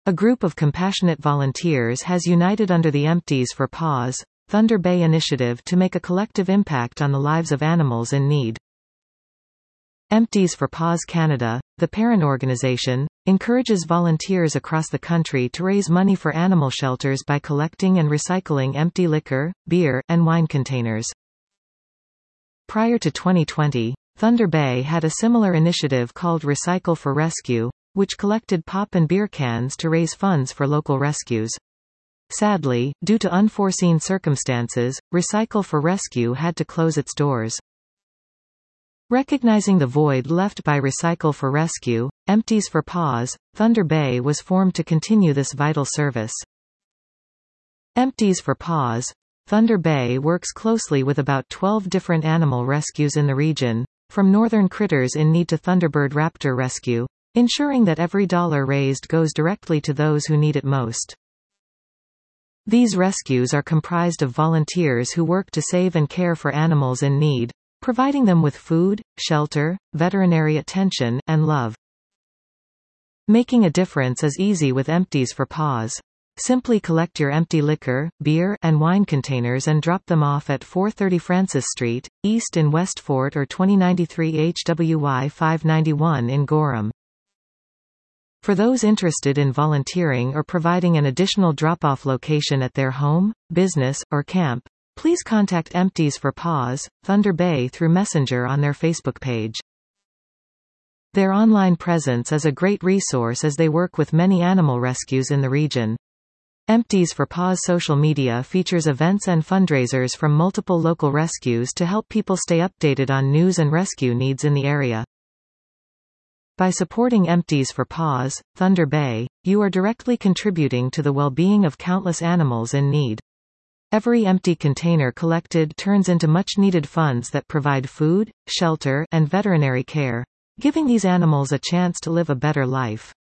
A group of compassionate volunteers has united under the Empties for Paws, Thunder Bay initiative to make a collective impact on the lives of animals in need. Empties for Paws Canada, the parent organization, encourages volunteers across the country to raise money for animal shelters by collecting and recycling empty liquor, beer, and wine containers. Prior to 2020, Thunder Bay had a similar initiative called Recycle for Rescue, which collected pop and beer cans to raise funds for local rescues. Sadly, due to unforeseen circumstances, Recycle for Rescue had to close its doors. Recognizing the void left by Recycle for Rescue, Empties for Paws, Thunder Bay was formed to continue this vital service. Empties for Paws, Thunder Bay works closely with about 12 different animal rescues in the region, from northern critters in need to Thunderbird raptor rescue, ensuring that every dollar raised goes directly to those who need it most. These rescues are comprised of volunteers who work to save and care for animals in need, providing them with food, shelter, veterinary attention, and love. Making a difference is easy with Empties for Paws. Simply collect your empty liquor, beer, and wine containers and drop them off at 430 Francis Street, East in Westfort or 2093 HWY 591 in Gorham. For those interested in volunteering or providing an additional drop-off location at their home, business, or camp, please contact Empties for Paws, Thunder Bay through Messenger on their Facebook page. Their online presence is a great resource as they work with many animal rescues in the region. Empties for Paws social media features events and fundraisers from multiple local rescues to help people stay updated on news and rescue needs in the area. By supporting Empties for Paws, Thunder Bay, you are directly contributing to the well-being of countless animals in need. Every empty container collected turns into much-needed funds that provide food, shelter, and veterinary care, giving these animals a chance to live a better life.